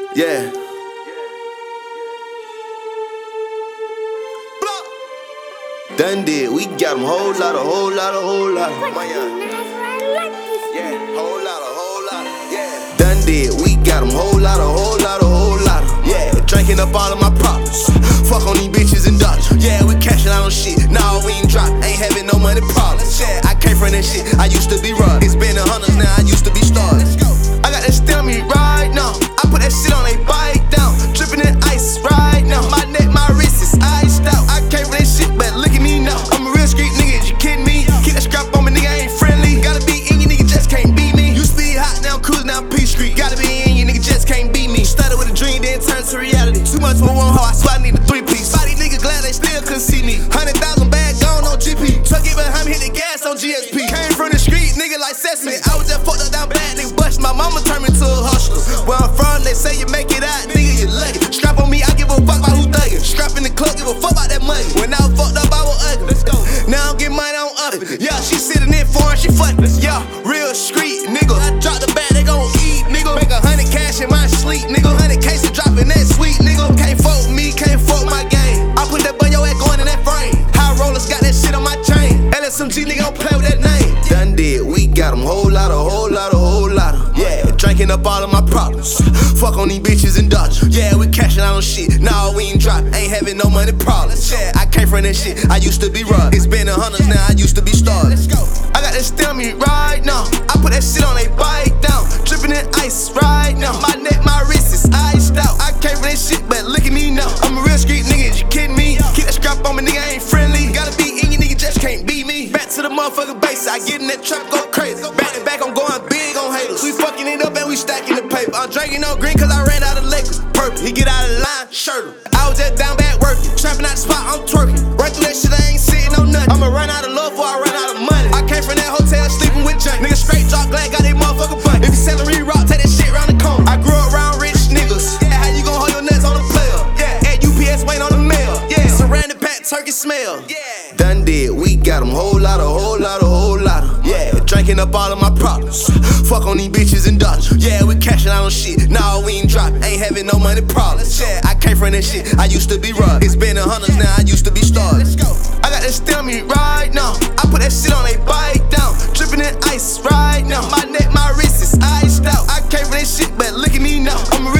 Yeah. Done did. We got them whole lot of. Yeah, whole lot. Yeah. Done did. We got them whole lot of. Yeah, drinking up all of my problems. Fuck on these bitches and dollars. Yeah, we cashing out on shit. Nah, we ain't drop. Ain't having no money problems. Yeah, I came from that shit. I used to be rough. It's been the hundreds now. I used to be starved. I got that stammy right now. I put that shit on they bike down. Dripping in ice right now. My neck, my wrist is iced out. I came from that shit, but look at me now. I'm a real street nigga. You kidding me? Keep that scrap on me, nigga. I ain't friendly. Gotta be in you, nigga. Just can't beat me. Used to be hot, now I'm cruising down P Street. Gotta be in you, nigga. Just can't beat me. Started with a dream, then turned to reality. Too much for one hoe. I swear I need a 3-piece. Body nigga glad they still couldn't see me. 100,000 bag gone on GP. Truck it behind me, hit the gas on GSP. Came from the street, nigga like Sesame. I was just fucked up down bad, nigga. Bust my mama turned me to a hustler. Where I'm from, they say you make it out, nigga, you lucky. Strap on me, I give a fuck about who thuggin'. Strap in the club, give a fuck about that money. When I was fucked up, I was ugly. Let's go. Now I don't get money, I don't up it. Yeah, she sitting in foreign, she fuckin'. Yeah, real street, nigga. I drop the bag, they gon' eat, nigga. Make 100 cash in my sleep, nigga. 100 cases dropping that sweet, nigga. Can't fuck with me, can't fuck my game. I put that bun your ass going in that frame. High rollers got that shit on my chain. LSMG, nigga, don't play with that name. Done did, we got them whole lot of. Yeah, drinking up all of my problems. Fuck on these bitches and dollars. Yeah, we cashing out on shit. Nah, we ain't drop. Ain't having no money problems. Yeah, I came from that shit. I used to be rough. It's been the hundreds now. I used to be starved. Let's go. I got that stammy right now. I put that shit on they bike down. Dripping in ice right now. My neck, my wrist is iced out. I came from that shit, but look at me now. I'm a real street nigga. You kidding me? Keep that scrap on me, nigga. I ain't friendly. Gotta be in you, nigga. Just can't beat me. Back to the motherfucking base. I get in that trap, go crazy. Back to back, I'm going big on haters. We fucking it up and we stacking the paper. I'm drinking no green cause I ran out of liquor. Purple, he get out of the line, shirt him. I was just down back working. Trapping out the spot, I'm twerking. Right through that shit, I ain't sitting on nothing. I'ma run out of love before I run out of money. I came from that hotel sleeping with junk. Nigga straight drop glad, got that motherfucker bunny. If you sellin' re-rock, take that shit round the corner. I grew up around rich niggas. Yeah, how you gon' hold your nuts on the player? Yeah, at UPS waiting on the mail. Yeah, surrounded pack, turkey smell. Yeah, done did, we got them whole lot of. Yeah, drinking up all of my problems. Fuck on these bitches and dollars. Yeah, we cashing out on shit. Nah, we ain't drop. Ain't having no money problems. Yeah, I came from that shit. I used to be rough. It's been the hundreds now. I used to be starved. Let's go. I got that stammy right now. I put that shit on they bike down. Dripping in ice right now. My neck, my wrist is iced out. I came from that shit, but look at me now. I'm a